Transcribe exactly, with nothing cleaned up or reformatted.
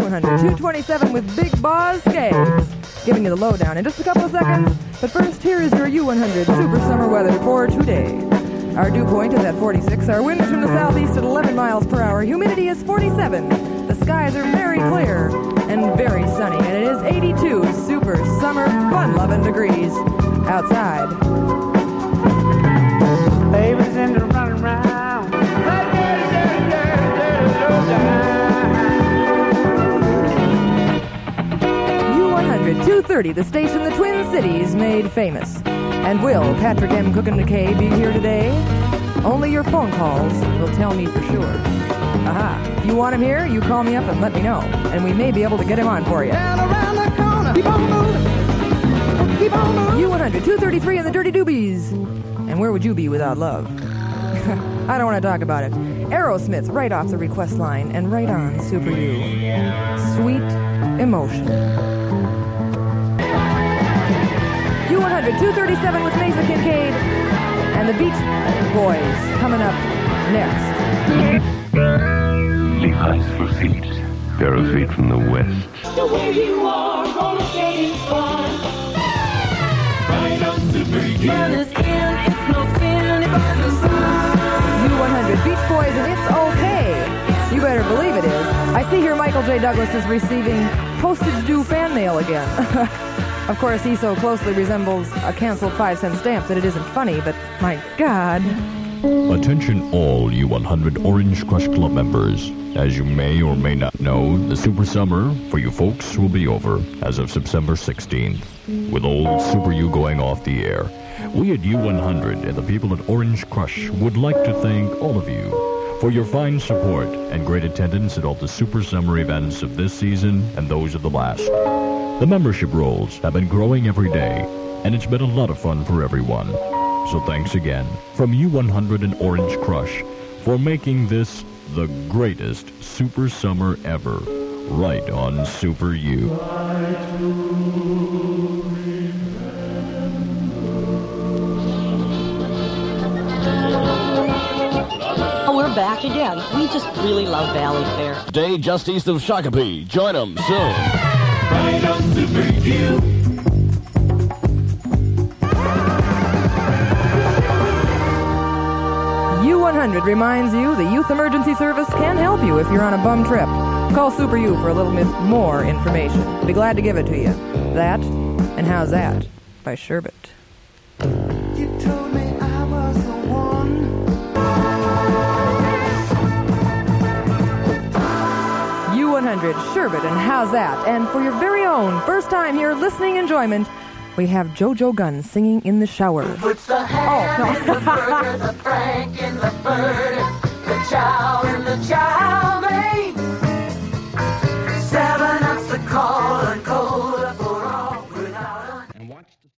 one hundred two twenty-seven with Big Boz Skaggs, giving you the lowdown in just a couple of seconds. But first, here is your U one hundred Super Summer weather for today. Our dew point is at forty-six. Our wind is from the southeast at eleven miles per hour. Humidity is forty-seven. The skies are very clear and very sunny, and it is eighty-two super summer fun-loving degrees outside. Baby's in the running around. U one hundred two thirty, the station the Twin Cities made famous. And will Patrick M. Cook and K be here today? Only your phone calls will tell me for sure. Aha. If you want him here, you call me up and let me know. And we may be able to get him on for you. And around the corner. Keep on moving. Keep on moving. U one hundred two thirty-three and the Dirty Doobies. And where would you be without love? I don't want to talk about it. Aerosmith, right off the request line and right on Super U. Sweet Emotion. U one hundred two thirty-seven with Mesa Kincaid and the Beach Boys coming up next. Levi's for feet, pair of feet from the west. The way you are, roller skating's fun. Right on Super U. Burn is in, it's no sin, it burns the sun. U one hundred Beach Boys and It's Okay. You better believe it is. I see here Michael J. Douglas is receiving postage due fan mail again. Of course, he so closely resembles a canceled five-cent stamp that it isn't funny, but my God. Attention all U one hundred Orange Crush Club members. As you may or may not know, the Super Summer for you folks will be over as of September sixteenth, with old Super U going off the air. We at U one hundred and the people at Orange Crush would like to thank all of you for your fine support and great attendance at all the Super Summer events of this season and those of the last. The membership rolls have been growing every day, and it's been a lot of fun for everyone. So thanks again from U one hundred and Orange Crush for making this the greatest Super Summer ever, right on Super U. We're back again. We just really love Valley Fair. Day just east of Shakopee. Join them soon. Right on Super U. U one hundred reminds you the Youth Emergency Service can help you if you're on a bum trip. Call Super U for a little bit more information. Be glad to give it to you. That and How's That by Sherbet. You told me I was the one. U one hundred, Sherbet, and How's That? And for your very own first time here listening enjoyment, we have JoJo Gunn singing in the shower. Puts the ham Oh, no. in the burger, the frank in the bird, the chow in the chow.